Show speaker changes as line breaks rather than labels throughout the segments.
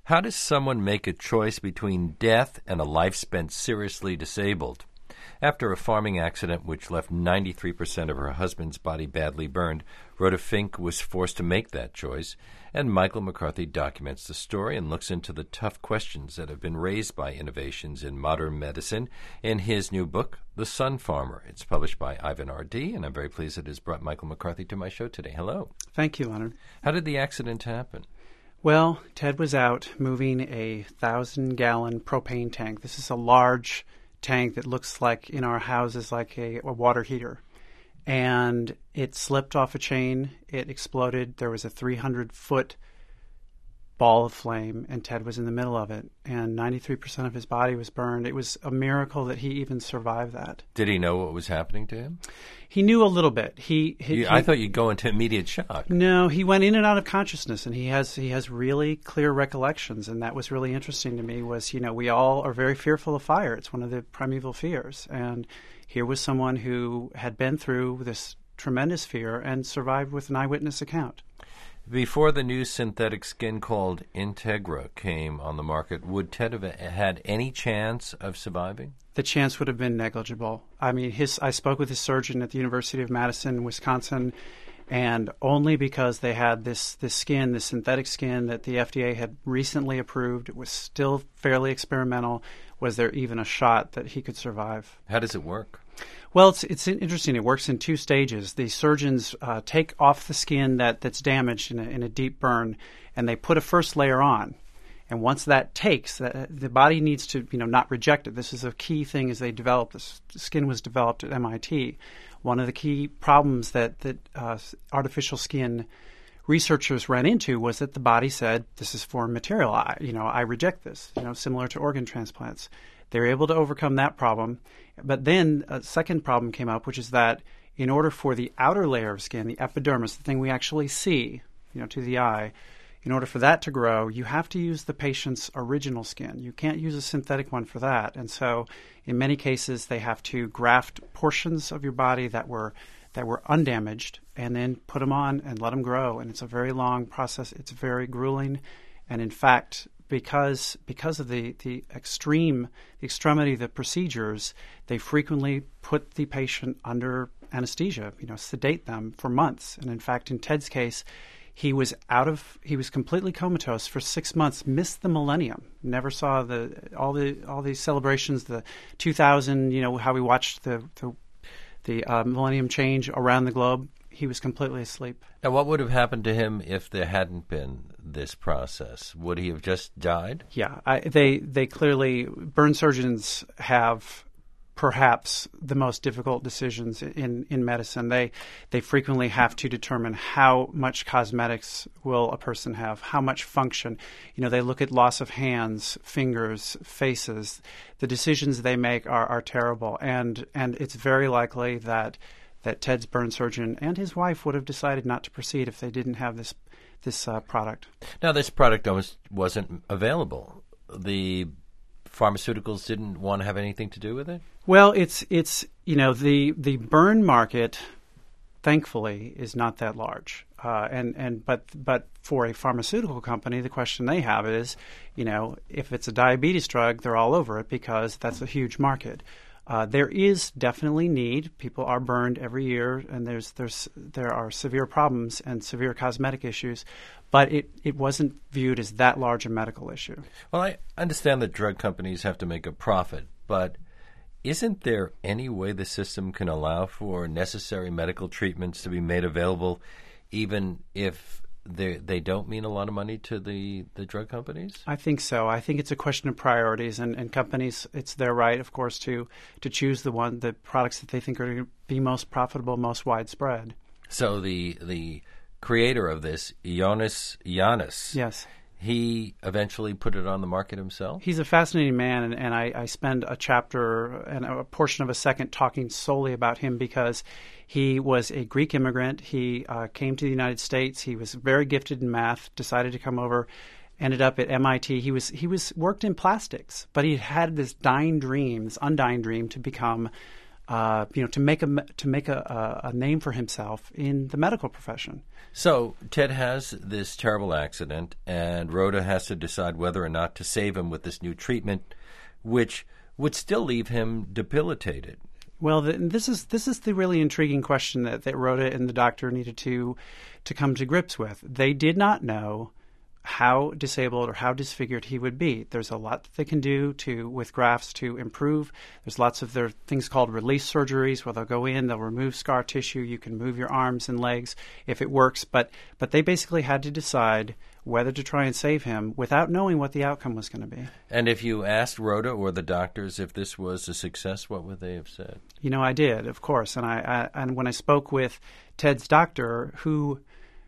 How does someone make a choice between death and a life spent seriously disabled? After a farming accident which left 93% of her husband's body badly burned, Rhoda Fink was forced to make that choice, and Michael McCarthy documents the story and looks into the tough questions that have been raised by innovations in modern medicine in his new book, The Sun Farmer. It's published by Ivan R.D., and I'm very pleased it has brought Michael McCarthy to my show today. Hello.
Thank you, Leonard.
How did the accident happen?
Well, Ted was out moving a 1,000-gallon propane tank. This is a large tank that looks like in our houses like a water heater. And it slipped off a chain. It exploded. There was a 300-foot ball of flame, and Ted was in the middle of it. And 93% of his body was burned. It was a miracle that he even survived that.
Did he know what was happening to him?
He knew a little bit.
I thought you'd go into immediate shock.
No, he went in and out of consciousness, and he has really clear recollections, and that was really interesting to me. Was we all are very fearful of fire. It's one of the primeval fears, and here was someone who had been through this tremendous fear and survived with an eyewitness account.
Before the new synthetic skin called Integra came on the market, would Ted have had any chance of surviving?
The chance would have been negligible. I mean, I spoke with his surgeon at the University of Madison, Wisconsin, and only because they had this skin, this synthetic skin that the FDA had recently approved, it was still fairly experimental, was there even a shot that he could survive.
How does it work?
Well, it's interesting. It works in two stages. The surgeons take off the skin that's damaged in a deep burn, and they put a first layer on. And once that takes, the body needs to not reject it. This is a key thing as they develop this. The skin was developed at MIT. One of the key problems that artificial skin researchers ran into was that the body said, this is foreign material. I reject this, similar to organ transplants. They were able to overcome that problem. But then a second problem came up, which is that in order for the outer layer of skin, the epidermis, the thing we actually see, to the eye, in order for that to grow, you have to use the patient's original skin. You can't use a synthetic one for that. And so in many cases, they have to graft portions of your body that were undamaged and then put them on and let them grow. And it's a very long process. It's very grueling. And in fact, because of the extremity of the procedures, they frequently put the patient under anesthesia, sedate them for months. And in fact, in Ted's case, he was completely comatose for 6 months, missed the millennium, never saw all these celebrations, the 2000, how we watched the millennium change around the globe. He was completely asleep.
Now, what would have happened to him if there hadn't been this process? Would he have just died?
Yeah, they clearly, burn surgeons have perhaps the most difficult decisions in medicine. They frequently have to determine how much cosmetics will a person have, how much function. They look at loss of hands, fingers, faces. The decisions they make are terrible, and it's very likely that Ted's burn surgeon and his wife would have decided not to proceed if they didn't have this product.
Now, this product almost wasn't available. The pharmaceuticals didn't want to have anything to do with it?
Well, it's the burn market, thankfully, is not that large. But for a pharmaceutical company, the question they have is, if it's a diabetes drug, they're all over it because that's a huge market. There is definitely need. People are burned every year, and there are severe problems and severe cosmetic issues, but it wasn't viewed as that large a medical issue.
Well, I understand that drug companies have to make a profit, but isn't there any way the system can allow for necessary medical treatments to be made available, even if they don't mean a lot of money to the drug companies?
I think so. I think it's a question of priorities, and companies, it's their right, of course, to choose the products that they think are going to be most profitable, most widespread.
So the creator of this, Ioannis Yannis,
yes,
he eventually put it on the market himself?
He's a fascinating man, and I spend a chapter and a portion of a second talking solely about him because he was a Greek immigrant. He came to the United States. He was very gifted in math, decided to come over, ended up at MIT. He was worked in plastics, but he had this undying dream to become to make a name for himself in the medical profession.
So Ted has this terrible accident, and Rhoda has to decide whether or not to save him with this new treatment, which would still leave him debilitated.
Well, this is the really intriguing question that Rhoda and the doctor needed to come to grips with. They did not know how disabled or how disfigured he would be. There's a lot that they can do with grafts to improve. There's lots of their things called release surgeries where they'll go in, they'll remove scar tissue. You can move your arms and legs if it works. But they basically had to decide whether to try and save him without knowing what the outcome was going to be.
And if you asked Rhoda or the doctors if this was a success, what would they have said?
I did, of course. And and when I spoke with Ted's doctor, who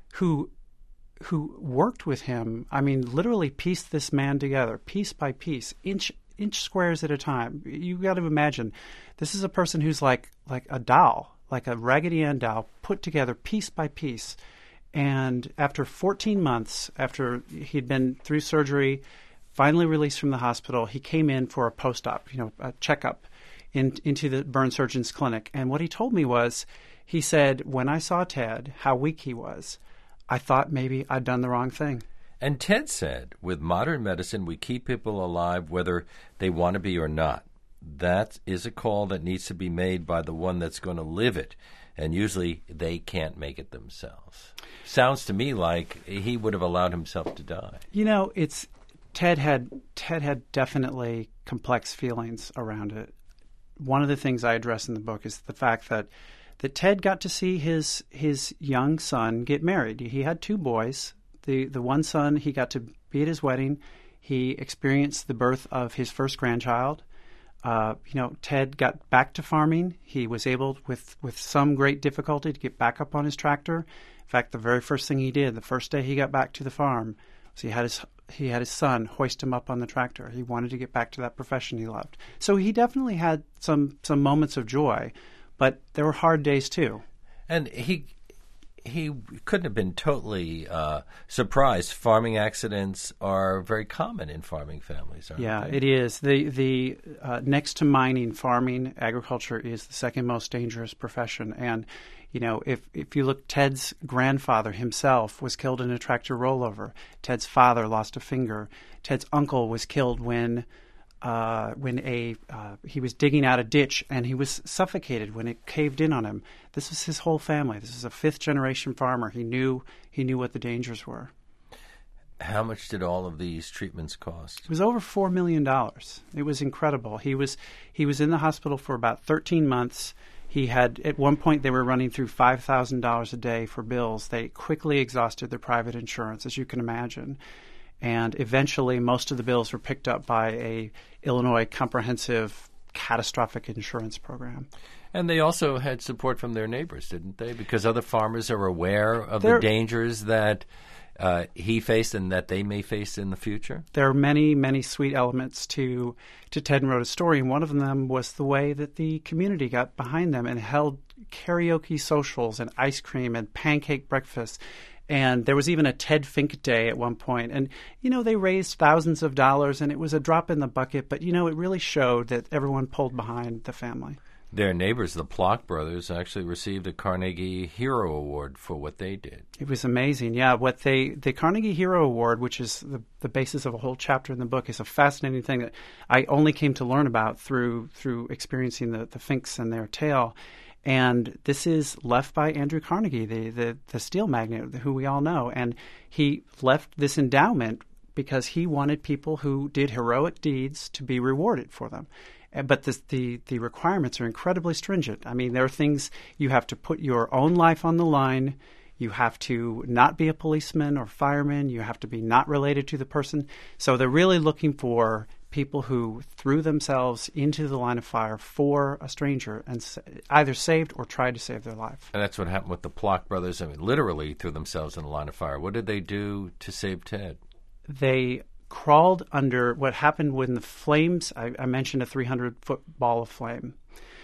worked with him, literally pieced this man together, piece by piece, inch squares at a time. You got to imagine, this is a person who's like a doll, like a Raggedy Ann doll, put together piece by piece. And after 14 months, after he'd been through surgery, finally released from the hospital, he came in for a post-op, a checkup into the burn surgeon's clinic. And what he told me was, he said, when I saw Ted, how weak he was, I thought maybe I'd done the wrong thing.
And Ted said, with modern medicine, we keep people alive whether they want to be or not. That is a call that needs to be made by the one that's going to live it. And usually they can't make it themselves. Sounds to me like he would have allowed himself to die.
Ted had definitely complex feelings around it. One of the things I address in the book is the fact that Ted got to see his young son get married. He had two boys. The one son, he got to be at his wedding. He experienced the birth of his first grandchild. Ted got back to farming. He was able, with some great difficulty, to get back up on his tractor. In fact, the very first thing he did, the first day he got back to the farm, was he had his son hoist him up on the tractor. He wanted to get back to that profession he loved. So he definitely had some moments of joy, but there were hard days too. And
he couldn't have been totally surprised. Farming accidents are very common in farming families, aren't they?
Yeah, it is. The next to mining, farming, agriculture is the second most dangerous profession. And, if you look, Ted's grandfather himself was killed in a tractor rollover. Ted's father lost a finger. Ted's uncle was killed when he was digging out a ditch and he was suffocated when it caved in on him. This was his whole family. This is a fifth-generation farmer. He knew what the dangers were.
How much did all of these treatments cost?
It was over $4 million. It was incredible. He was in the hospital for about 13 months. He had, at one point, they were running through $5,000 a day for bills. They quickly exhausted their private insurance, as you can imagine. And eventually, most of the bills were picked up by a Illinois comprehensive catastrophic insurance program.
And they also had support from their neighbors, didn't they? Because other farmers are aware of the dangers that he faced and that they may face in the future.
There are many, many sweet elements to Ted and Rhoda's story, and one of them was the way that the community got behind them and held karaoke socials and ice cream and pancake breakfasts. And there was even a Ted Fink Day at one point. And, they raised thousands of dollars, and it was a drop in the bucket. But, it really showed that everyone pulled behind the family.
Their neighbors, the Plock brothers, actually received a Carnegie Hero Award for what they did.
It was amazing. Yeah, the Carnegie Hero Award, which is the basis of a whole chapter in the book, is a fascinating thing that I only came to learn about through experiencing the Finks and their tale. And this is left by Andrew Carnegie, the steel magnate who we all know. And he left this endowment because he wanted people who did heroic deeds to be rewarded for them. But the requirements are incredibly stringent. There are things you have to put your own life on the line. You have to not be a policeman or fireman. You have to be not related to the person. So they're really looking for people who threw themselves into the line of fire for a stranger and either saved or tried to save their life.
And that's what happened with the Plock brothers. Literally threw themselves in the line of fire. What did they do to save Ted?
They crawled under what happened when the flames, I mentioned a 300-foot ball of flame.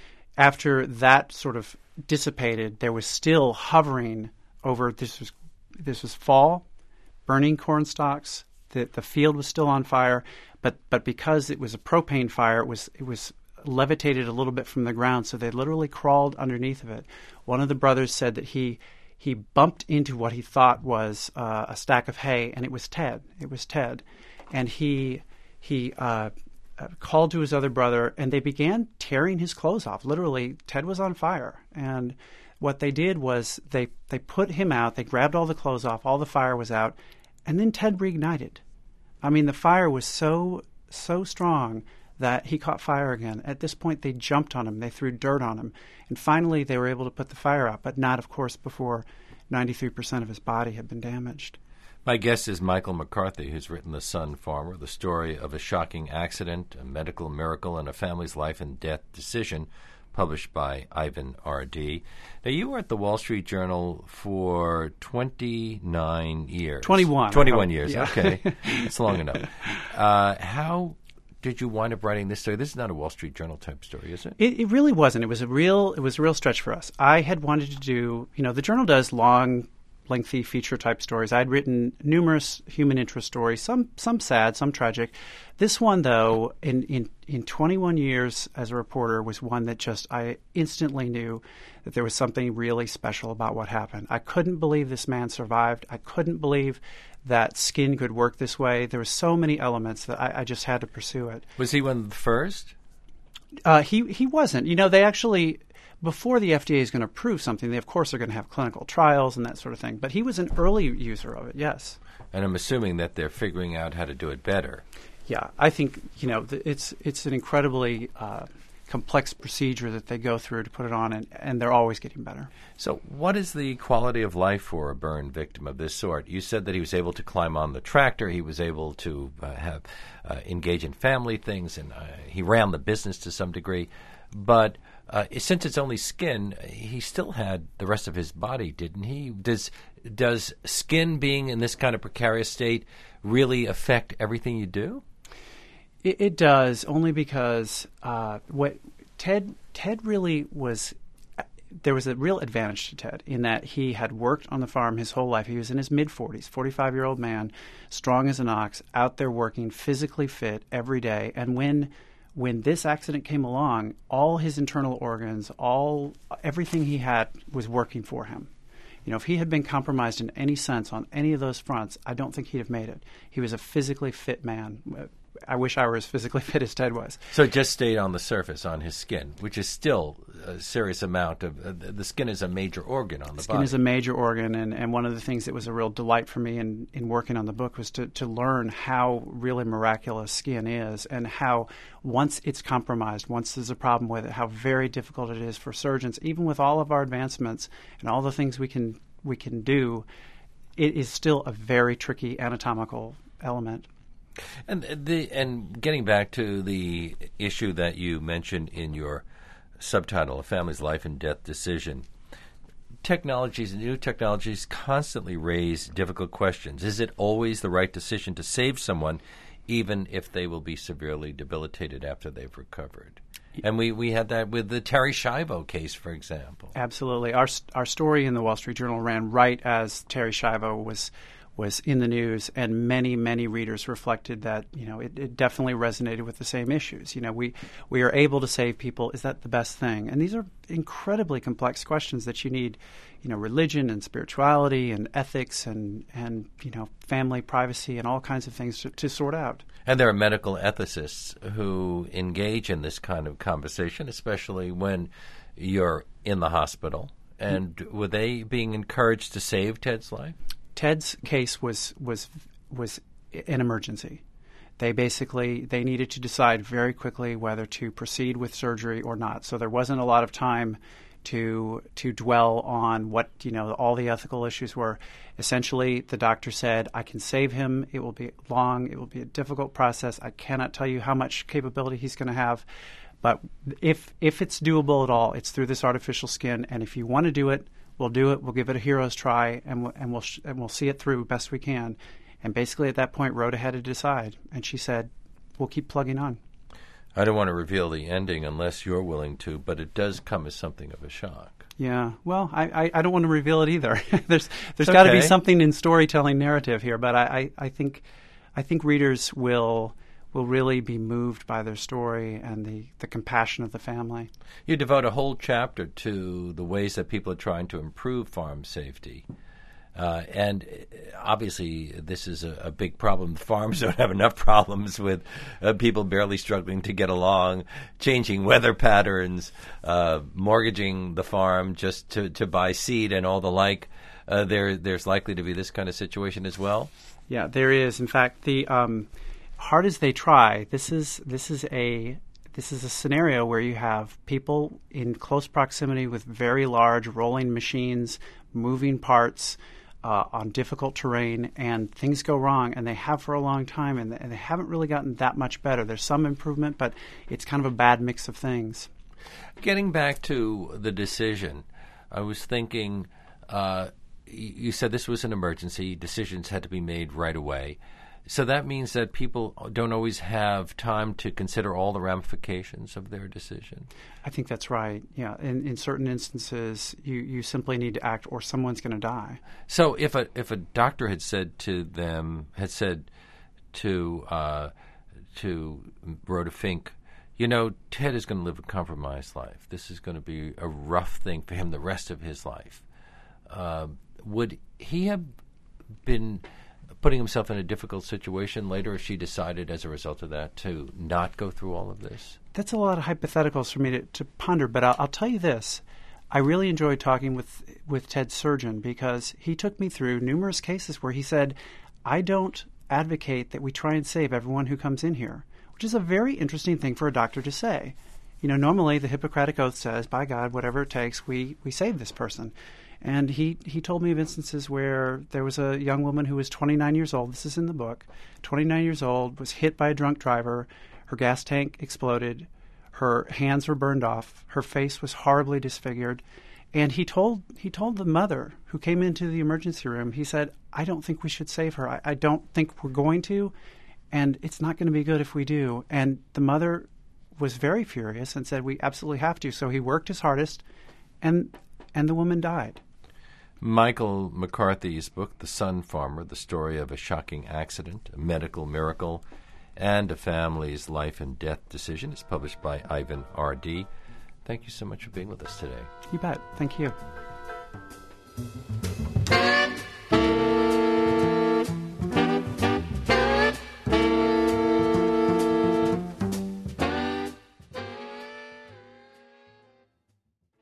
After that sort of dissipated, there was still hovering over, this was fall, burning corn stalks. The field was still on fire, but because it was a propane fire, it was levitated a little bit from the ground, so they literally crawled underneath of it. One of the brothers said that he bumped into what he thought was a stack of hay, and it was Ted. It was Ted, and he called to his other brother, and they began tearing his clothes off. Literally, Ted was on fire, and what they did was they put him out. They grabbed all the clothes off. All the fire was out, and then Ted reignited. I mean, the fire was so strong that he caught fire again. At this point, they jumped on him. They threw dirt on him. And finally, they were able to put the fire out, but not, of course, before 93% of his body had been damaged.
My guest is Michael McCarthy, who's written The Sun Farmer, the story of a shocking accident, a medical miracle, and a family's life and death decision, published by Ivan R.D. Now, you were at the Wall Street Journal for 29 years.
21
years,
yeah.
Okay. That's long enough. How did you wind up writing this story? This is not a Wall Street Journal type story, is it?
It really wasn't. It was a real stretch for us. I had wanted to do, the Journal does long, lengthy feature type stories. I'd written numerous human interest stories, some sad, some tragic. This one, though, in 21 years as a reporter, was one that I instantly knew that there was something really special about what happened. I couldn't believe this man survived. I couldn't believe that skin could work this way. There were so many elements that I just had to pursue it.
Was he one of the first?
He wasn't. They actually, before the FDA is going to approve something, they of course are going to have clinical trials and that sort of thing. But he was an early user of it, yes.
And I'm assuming that they're figuring out how to do it better.
Yeah, I think it's an incredibly complex procedure that they go through to put it on, and they're always getting better.
So what is the quality of life for a burn victim of this sort? You said that he was able to climb on the tractor, he was able to engage in family things, and he ran the business to some degree. But since it's only skin, he still had the rest of his body, didn't he? Does skin being in this kind of precarious state really affect everything you do?
It does, only because what Ted really was. There was a real advantage to Ted in that he had worked on the farm his whole life. He was in his mid-40s, 45-year-old man, strong as an ox, out there working, physically fit every day. And when this accident came along, all his internal organs, everything he had was working for him. If he had been compromised in any sense on any of those fronts, I don't think he'd have made it. He was a physically fit man. I wish I were as physically fit as Ted was.
So it just stayed on the surface, on his skin, which is still a serious amount of the skin is a major organ on the body.
Skin is a major organ, and one of the things that was a real delight for me in working on the book was to learn how really miraculous skin is, and how once it's compromised, once there's a problem with it, how very difficult it is for surgeons, even with all of our advancements and all the things we can do, it is still a very tricky anatomical element.
And getting back to the issue that you mentioned in your subtitle, A Family's Life and Death Decision, new technologies constantly raise difficult questions. Is it always the right decision to save someone, even if they will be severely debilitated after they've recovered? And we had that with the Terri Schiavo case, for example.
Absolutely. Our story in the Wall Street Journal ran right as Terri Schiavo was in the news, and many, many readers reflected that, it definitely resonated with the same issues. We are able to save people. Is that the best thing? And these are incredibly complex questions that you need, religion and spirituality and ethics and family privacy and all kinds of things to sort out.
And there are medical ethicists who engage in this kind of conversation, especially when you're in the hospital. And were they being encouraged to save Ted's life?
Ted's case was an emergency. They needed to decide very quickly whether to proceed with surgery or not. So there wasn't a lot of time to dwell on what all the ethical issues were. Essentially, the doctor said, "I can save him. It will be long. It will be a difficult process. I cannot tell you how much capability he's going to have, but if it's doable at all, it's through this artificial skin. And if you want to do it, we'll do it. We'll give it a hero's try, and we'll see it through best we can." And basically, at that point, Rhoda had to decide, and she said, "We'll keep plugging on."
I don't want to reveal the ending unless you're willing to, but it does come as something of a shock.
Yeah, well, I don't want to reveal it either. There's got to be something in storytelling narrative here, but I think readers will will really be moved by their story and the compassion of the family.
You devote a whole chapter to the ways that people are trying to improve farm safety. And obviously, this is a big problem. The farms don't have enough problems with people barely struggling to get along, changing weather patterns, mortgaging the farm just to buy seed and all the like. There's likely to be this kind of situation as well.
Yeah, there is. In fact, the hard as they try, this is a scenario where you have people in close proximity with very large rolling machines, moving parts on difficult terrain, and things go wrong, and they have for a long time, and they haven't really gotten that much better. There's some improvement, but it's kind of a bad mix of things.
Getting back to the decision, I was thinking, you said this was an emergency. Decisions had to be made right away. So that means that people don't always have time to consider all the ramifications of their decision. I
think that's right. Yeah, in certain instances, you simply need to act, or someone's going to die.
So if a doctor had said to Rhoda Fink, Ted is going to live a compromised life. This is going to be a rough thing for him the rest of his life. Would he have been putting himself in a difficult situation later if she decided as a result of that to not go through all of this?
That's a lot of hypotheticals for me to ponder, but I'll tell you this. I really enjoyed talking with Ted's surgeon because he took me through numerous cases where he said, I don't advocate that we try and save everyone who comes in here, which is a very interesting thing for a doctor to say. Normally the Hippocratic Oath says, by God, whatever it takes, we save this person. And he told me of instances where there was a young woman who was 29 years old. This is in the book. 29 years old, was hit by a drunk driver. Her gas tank exploded. Her hands were burned off. Her face was horribly disfigured. And he told the mother who came into the emergency room, he said, I don't think we should save her. I don't think we're going to, and it's not going to be good if we do. And the mother was very furious and said, we absolutely have to. So he worked his hardest, and the woman died.
Michael McCarthy's book, The Sun Farmer, the story of a shocking accident, a medical miracle, and a family's life and death decision, is published by Ivan R.D. Thank you so much for being with us today.
You bet. Thank you.